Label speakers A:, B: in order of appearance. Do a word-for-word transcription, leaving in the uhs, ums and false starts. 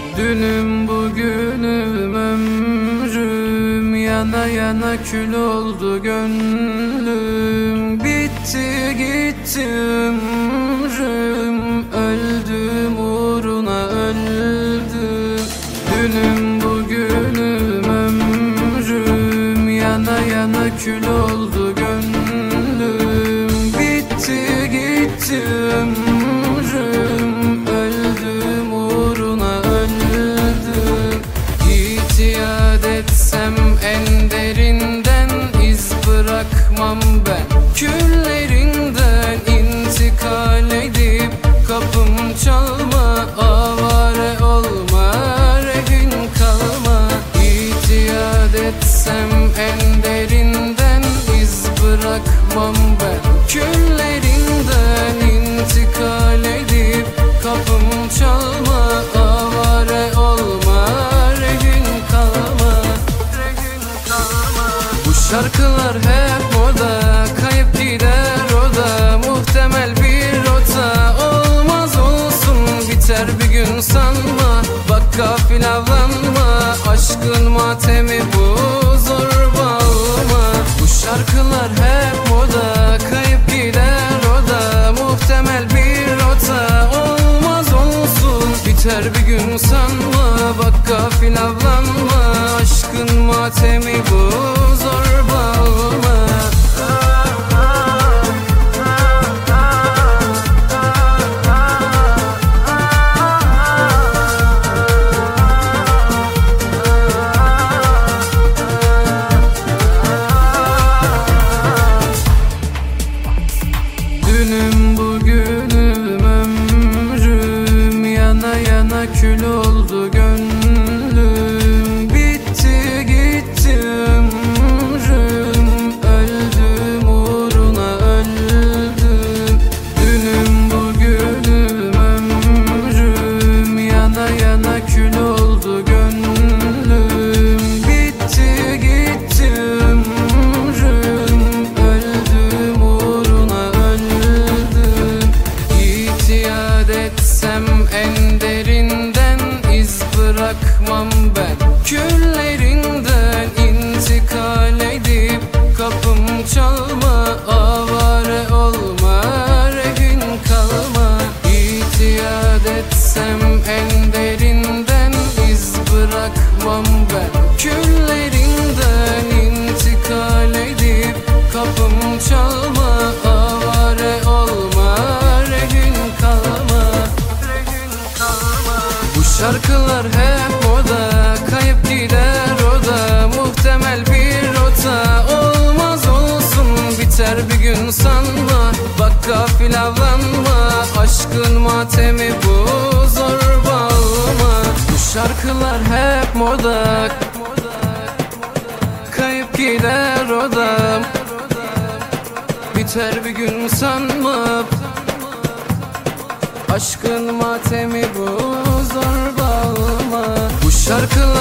A: Dünüm bugünüm ömrüm, yana yana kül oldu gönlüm. Bitti gitti ömrüm, öldüm uğruna öldüm. Dünüm bugünüm ömrüm, yana yana kül oldu gönlüm. Bitti gitti ömrüm, öldüm uğruna öldüm. İtiyat etsem en derinden iz bırakmam ben. Küllerinden intikal edip kapım çalma, avare olma, rehin kalma. İtiyat etsem en derinden iz bırakmam ben. Küllerinden intikal edip kapım çalma, avare olma, rehin kalma, rehin kalma. Bu şarkılar hep moda, kayıp gider o da, muhtemel bir rota. Olmaz olsun biter bir gün sanma, bak gafil avlanma, aşkın matemi bu, zorba olma. Bu şarkılar hep moda, kayıp gider o da, muhtemel bir rota. Olmaz olsun biter bir gün sanma, bak gafil avlanma, aşkın matemi bu, zorba olma. Dünüm bugünüm ömrüm, yana yana kül oldu gönlüm. Bitti gitti ömrüm, öldüm uğruna öldüm. Dünüm bugünüm ömrüm, yana yana kül oldu gönlüm. Bitti gitti ömrüm, öldüm uğruna öldüm. İtiyat etsem en derinden iz bırakmam ben. Küllerinden intikal edip kapım çalma, avare olma, rehin kalma. İtiyat etsem en derinden iz bırakmam ben. Küllerinden intikal edip kapım çalma, avare olma, rehin kalma, rehin kalma. Bu şarkılar hep moda, kayıp gider o da, muhtemel bir rota. Olmaz olsun biter bir gün sanma, bak gafil avlanma, aşkın matemi bu, zorba olma. Bu şarkılar hep moda, kayıp gider o da, biter bir gün sanma, aşkın matemi bu, zorba olma. Bu şarkılar